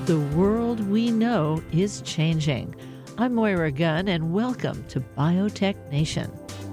The world we know is changing. I'm Moira Gunn, and welcome to Biotech Nation.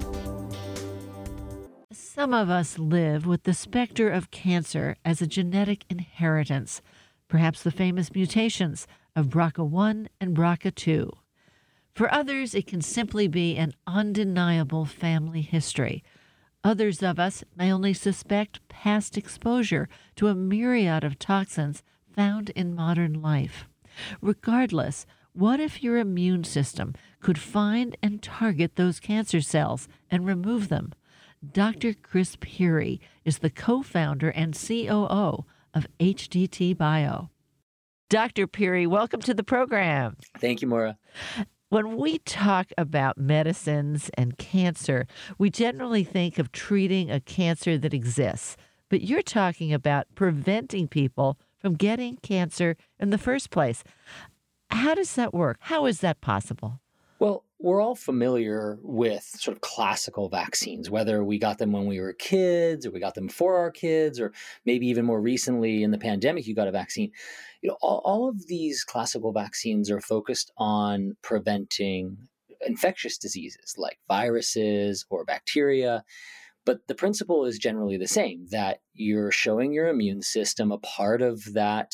Some of us live with the specter of cancer as a genetic inheritance, perhaps the famous mutations of BRCA1 and BRCA2. For others, it can simply be an undeniable family history. Others of us may only suspect past exposure to a myriad of toxins found in modern life. Regardless, what if your immune system could find and target those cancer cells and remove them? Dr. Chris Pirrie is the co-founder and COO of HDT Bio. Dr. Pirrie, welcome to the program. Thank you, Maura. When we talk about medicines and cancer, we generally think of treating a cancer that exists, but you're talking about preventing people from getting cancer in the first place. How does that work? How is that possible? Well, we're all familiar with sort of classical vaccines, whether we got them when we were kids or we got them for our kids, or maybe even more recently in the pandemic, you got a vaccine. All of these classical vaccines are focused on preventing infectious diseases like viruses or bacteria. But the principle is generally the same, that you're showing your immune system a part of that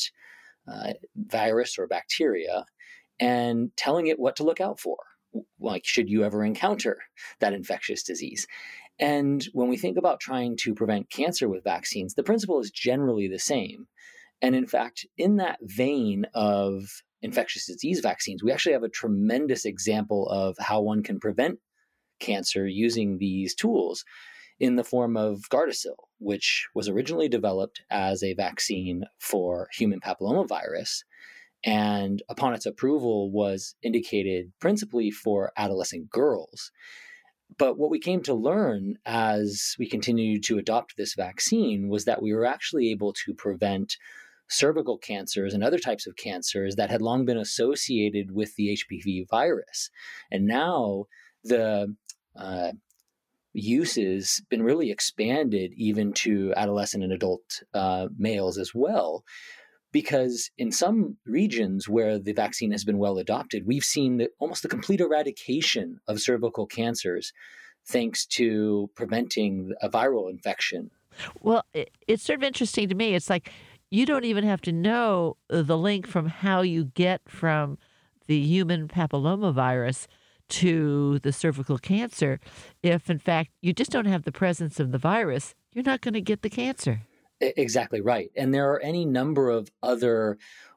virus or bacteria and telling it what to look out for. Like, should you ever encounter that infectious disease? And when we think about trying to prevent cancer with vaccines, the principle is generally the same. And in fact, in that vein of infectious disease vaccines, we actually have a tremendous example of how one can prevent cancer using these tools in the form of Gardasil, which was originally developed as a vaccine for human papillomavirus, and upon its approval was indicated principally for adolescent girls. But what we came to learn as we continued to adopt this vaccine was that we were actually able to prevent cervical cancers and other types of cancers that had long been associated with the HPV virus. And now the use has been really expanded even to adolescent and adult males as well, because in some regions where the vaccine has been well adopted, we've seen almost the complete eradication of cervical cancers thanks to preventing a viral infection. Well, it's sort of interesting to me. It's like you don't even have to know the link from how you get from the human papillomavirus to the cervical cancer. If, in fact, you just don't have the presence of the virus, you're not going to get the cancer. Exactly right. And there are any number of other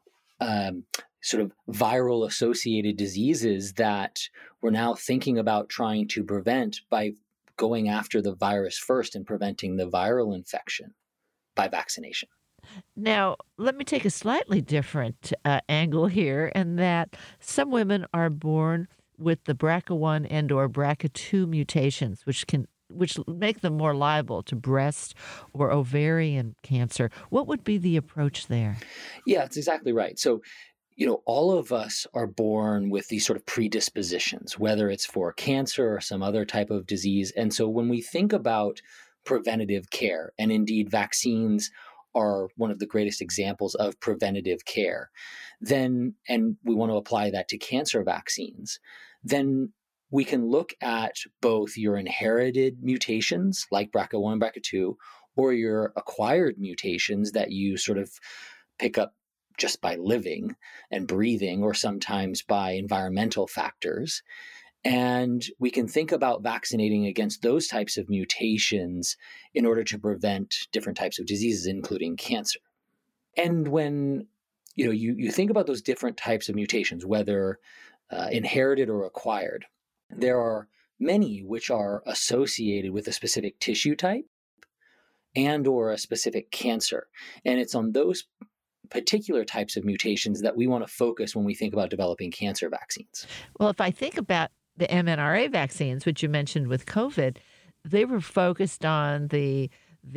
sort of viral associated diseases that we're now thinking about trying to prevent by going after the virus first and preventing the viral infection by vaccination. Now, let me take a slightly different angle here, in that some women are born with the BRCA1 and or BRCA2 mutations, which make them more liable to breast or ovarian cancer. What would be the approach there? Yeah, that's exactly right. So, all of us are born with these sort of predispositions, whether it's for cancer or some other type of disease. And so when we think about preventative care, and indeed vaccines are one of the greatest examples of preventative care, and we want to apply that to cancer vaccines, then we can look at both your inherited mutations like BRCA1 and BRCA2, or your acquired mutations that you sort of pick up just by living and breathing, or sometimes by environmental factors. And we can think about vaccinating against those types of mutations in order to prevent different types of diseases, including cancer. And when you think about those different types of mutations, whether inherited or acquired, there are many which are associated with a specific tissue type and or a specific cancer. And it's on those particular types of mutations that we want to focus when we think about developing cancer vaccines. Well, if I think about the mRNA vaccines, which you mentioned with COVID, they were focused on the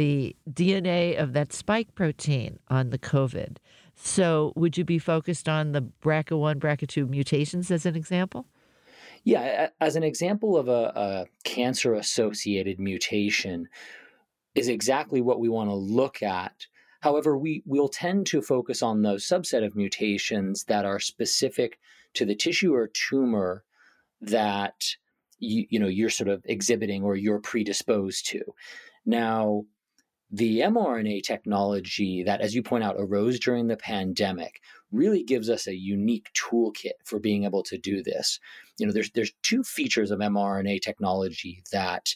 DNA of that spike protein on the COVID. So would you be focused on the BRCA1, BRCA2 mutations as an example? Yeah, as an example of a cancer-associated mutation is exactly what we want to look at However, we'll tend to focus on those subset of mutations that are specific to the tissue or tumor that you're sort of exhibiting or you're predisposed to. Now, the mRNA technology that, as you point out, arose during the pandemic really gives us a unique toolkit for being able to do this. There's two features of mRNA technology that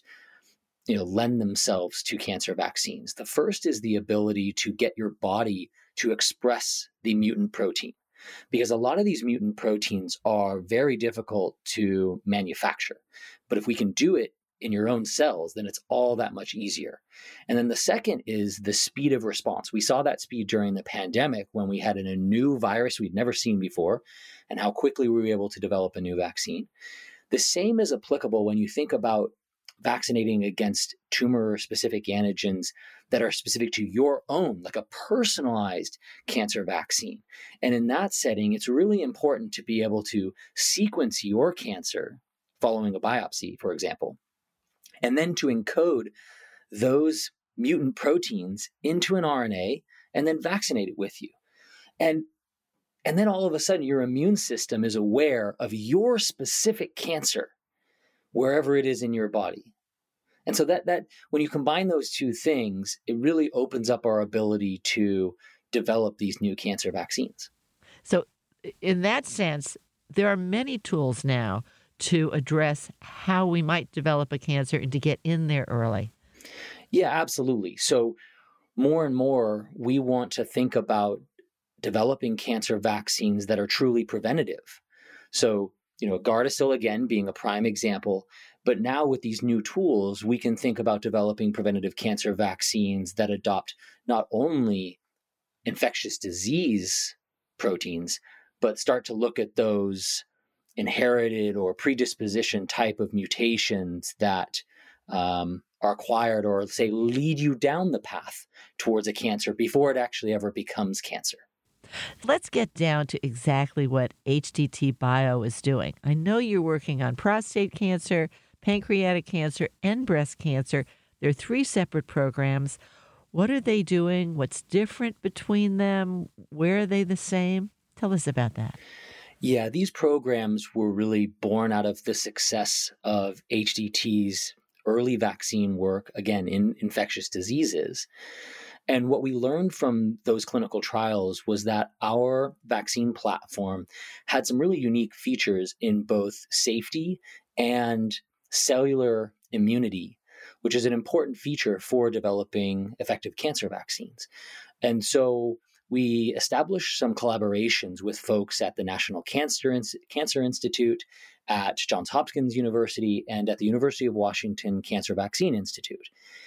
lend themselves to cancer vaccines. The first is the ability to get your body to express the mutant protein, because a lot of these mutant proteins are very difficult to manufacture. But if we can do it in your own cells, then it's all that much easier. And then the second is the speed of response. We saw that speed during the pandemic when we had a new virus we'd never seen before, and how quickly we were able to develop a new vaccine. The same is applicable when you think about vaccinating against tumor-specific antigens that are specific to your own, like a personalized cancer vaccine. And in that setting, it's really important to be able to sequence your cancer following a biopsy, for example, and then to encode those mutant proteins into an RNA and then vaccinate it with you. And then all of a sudden, your immune system is aware of your specific cancer wherever it is in your body. And so that when you combine those two things, it really opens up our ability to develop these new cancer vaccines. So in that sense, there are many tools now to address how we might develop a cancer and to get in there early. Yeah, absolutely. So more and more, we want to think about developing cancer vaccines that are truly preventative. So, Gardasil, again, being a prime example. But now with these new tools, we can think about developing preventative cancer vaccines that adopt not only infectious disease proteins, but start to look at those inherited or predisposition type of mutations that are acquired or, say, lead you down the path towards a cancer before it actually ever becomes cancer. Let's get down to exactly what HDT Bio is doing. I know you're working on prostate cancer, pancreatic cancer, and breast cancer. They're 3 separate programs. What are they doing? What's different between them? Where are they the same? Tell us about that. Yeah, these programs were really born out of the success of HDT's early vaccine work, again, in infectious diseases. And what we learned from those clinical trials was that our vaccine platform had some really unique features in both safety and cellular immunity, which is an important feature for developing effective cancer vaccines. And so we established some collaborations with folks at the National Cancer Institute, at Johns Hopkins University, and at the University of Washington Cancer Vaccine Institute.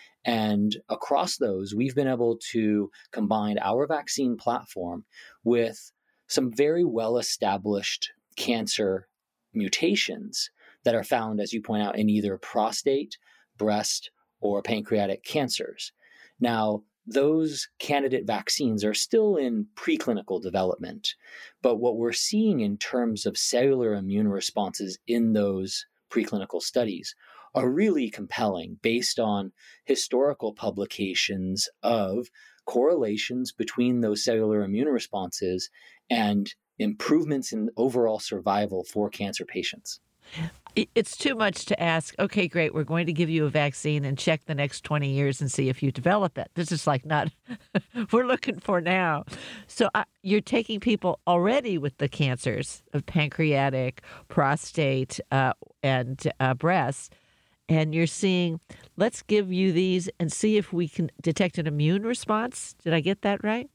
And across those, we've been able to combine our vaccine platform with some very well-established cancer mutations that are found, as you point out, in either prostate, breast, or pancreatic cancers. Now, those candidate vaccines are still in preclinical development, but what we're seeing in terms of cellular immune responses in those preclinical studies are really compelling based on historical publications of correlations between those cellular immune responses and improvements in overall survival for cancer patients. It's too much to ask, okay, great, we're going to give you a vaccine and check the next 20 years and see if you develop it. This is like not, we're looking for now. So you're taking people already with the cancers of pancreatic, prostate, and breast, and you're seeing, let's give you these and see if we can detect an immune response. Did I get that right?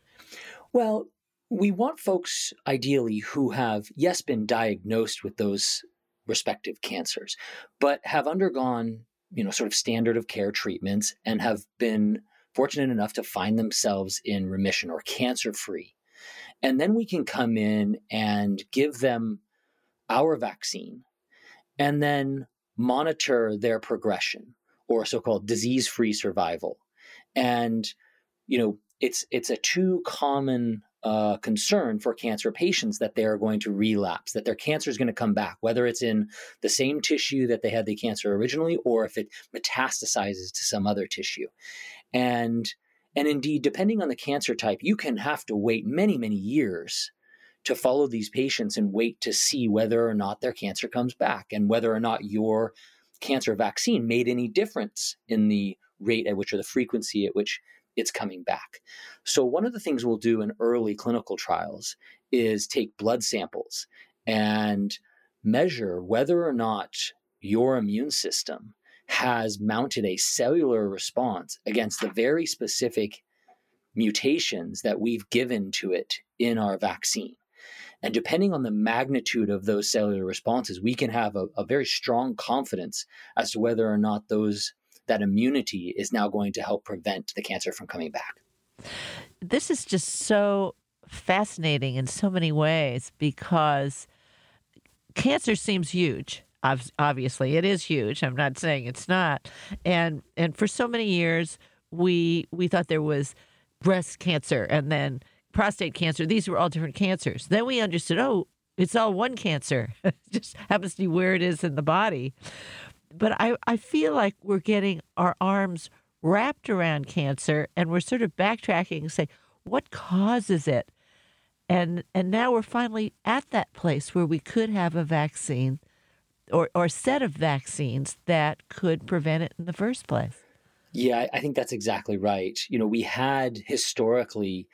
Well, we want folks ideally who have, yes, been diagnosed with those respective cancers, but have undergone, sort of standard of care treatments and have been fortunate enough to find themselves in remission or cancer-free. And then we can come in and give them our vaccine and then monitor their progression or so-called disease-free survival. And, it's a too common concern for cancer patients that they are going to relapse, that their cancer is going to come back, whether it's in the same tissue that they had the cancer originally, or if it metastasizes to some other tissue. And And indeed, depending on the cancer type, you can have to wait many, many years to follow these patients and wait to see whether or not their cancer comes back and whether or not your cancer vaccine made any difference in the rate at which or the frequency at which it's coming back. So one of the things we'll do in early clinical trials is take blood samples and measure whether or not your immune system has mounted a cellular response against the very specific mutations that we've given to it in our vaccine. And depending on the magnitude of those cellular responses, we can have a very strong confidence as to whether or not that immunity is now going to help prevent the cancer from coming back. This is just so fascinating in so many ways because cancer seems huge. Obviously, it is huge. I'm not saying it's not. And for so many years, we thought there was breast cancer and then prostate cancer. These were all different cancers. Then we understood, it's all one cancer. It just happens to be where it is in the body. But I feel like we're getting our arms wrapped around cancer and we're sort of backtracking and say, what causes it? And now we're finally at that place where we could have a vaccine or a set of vaccines that could prevent it in the first place. Yeah, I think that's exactly right. We had historically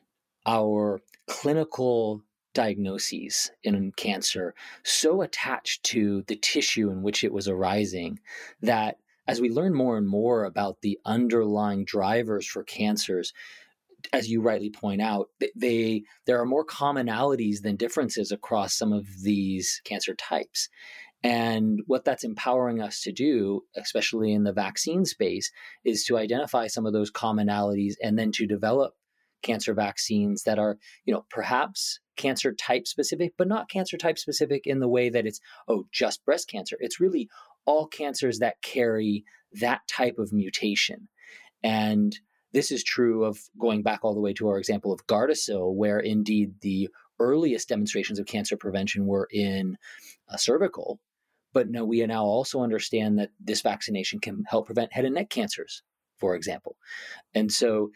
our clinical diagnoses in cancer so attached to the tissue in which it was arising that as we learn more and more about the underlying drivers for cancers, as you rightly point out, there are more commonalities than differences across some of these cancer types. And what that's empowering us to do, especially in the vaccine space, is to identify some of those commonalities and then to develop cancer vaccines that are, perhaps cancer type specific, but not cancer type specific in the way that it's, just breast cancer. It's really all cancers that carry that type of mutation. And this is true of going back all the way to our example of Gardasil, where indeed the earliest demonstrations of cancer prevention were in cervical. But no, we now also understand that this vaccination can help prevent head and neck cancers, for example. And so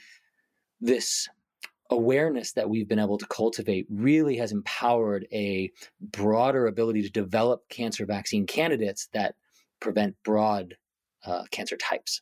this awareness that we've been able to cultivate really has empowered a broader ability to develop cancer vaccine candidates that prevent broad cancer types.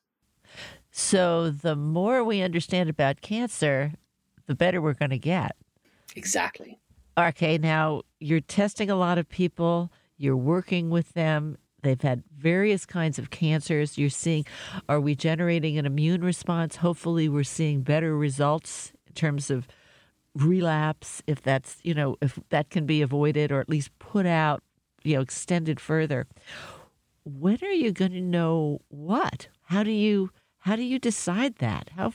So the more we understand about cancer, the better we're going to get. Exactly. Okay, now you're testing a lot of people. You're working with them. They've had various kinds of cancers. You're seeing, are we generating an immune response? Hopefully we're seeing better results in terms of relapse, if that's, if that can be avoided or at least put out, extended further. When are you going to know what? How do you decide that? How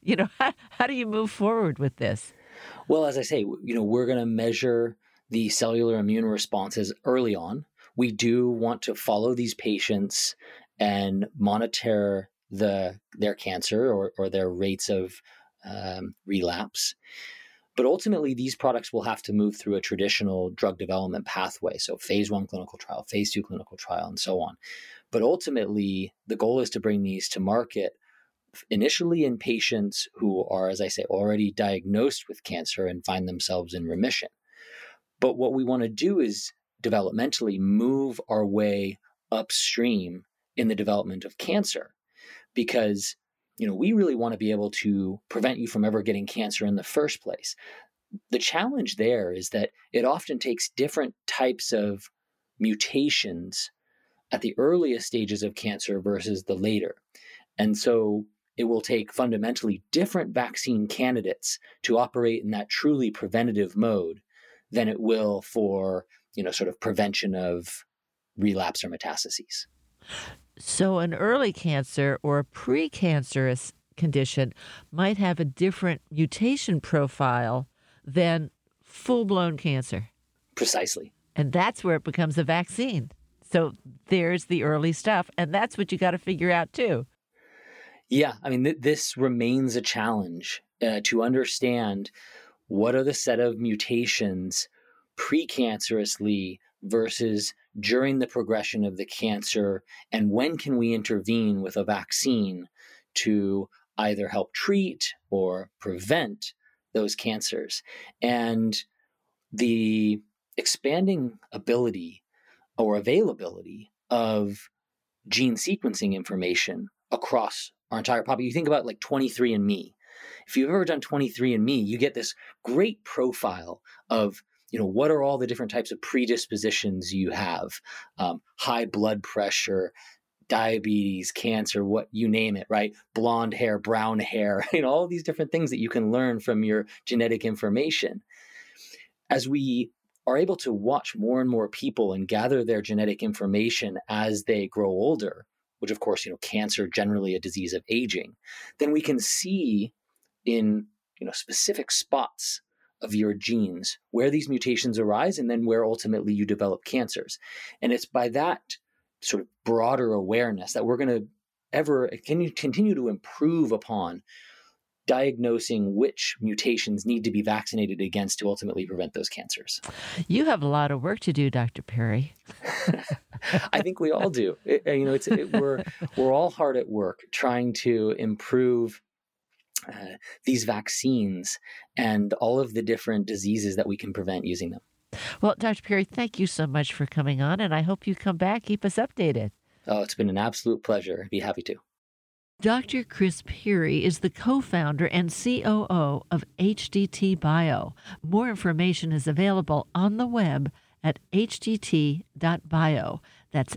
do you move forward with this? Well, as I say, we're going to measure the cellular immune responses early on. We do want to follow these patients and monitor their cancer or their rates of relapse. But ultimately, these products will have to move through a traditional drug development pathway. So phase 1 clinical trial, phase 2 clinical trial, and so on. But ultimately, the goal is to bring these to market initially in patients who are, as I say, already diagnosed with cancer and find themselves in remission. But what we want to do is developmentally move our way upstream in the development of cancer because, we really want to be able to prevent you from ever getting cancer in the first place. The challenge there is that it often takes different types of mutations at the earliest stages of cancer versus the later. And so it will take fundamentally different vaccine candidates to operate in that truly preventative mode than it will for, sort of prevention of relapse or metastases. So an early cancer or a precancerous condition might have a different mutation profile than full-blown cancer. Precisely. And that's where it becomes a vaccine. So there's the early stuff, and that's what you got to figure out too. Yeah, I mean, this remains a challenge to understand what are the set of mutations precancerously versus during the progression of the cancer, and when can we intervene with a vaccine to either help treat or prevent those cancers. And the expanding ability or availability of gene sequencing information across our entire population. You think about like 23andMe. If you've ever done 23andMe, you get this great profile of, what are all the different types of predispositions you have, high blood pressure, diabetes, cancer, what you name it, right? Blonde hair, brown hair, all these different things that you can learn from your genetic information. As we are able to watch more and more people and gather their genetic information as they grow older, which of course, cancer generally a disease of aging, then we can see in, specific spots of your genes where these mutations arise and then where ultimately you develop cancers. And it's by that sort of broader awareness that we're going to continue to improve upon diagnosing which mutations need to be vaccinated against to ultimately prevent those cancers. You have a lot of work to do, Dr. Perry. I think we all do. We're all hard at work trying to improve these vaccines and all of the different diseases that we can prevent using them. Well, Dr. Perry, thank you so much for coming on, and I hope you come back. Keep us updated. Oh, it's been an absolute pleasure. I'd be happy to. Dr. Chris Perry is the co-founder and COO of HDT Bio. More information is available on the web at hdt.bio. That's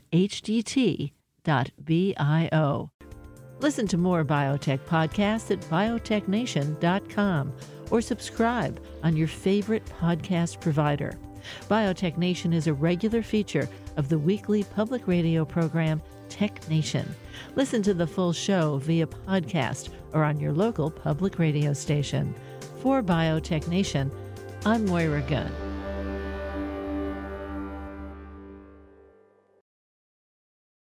hdt.bio. Listen to more biotech podcasts at biotechnation.com or subscribe on your favorite podcast provider. Biotech Nation is a regular feature of the weekly public radio program Tech Nation. Listen to the full show via podcast or on your local public radio station. For Biotech Nation, I'm Moira Gunn.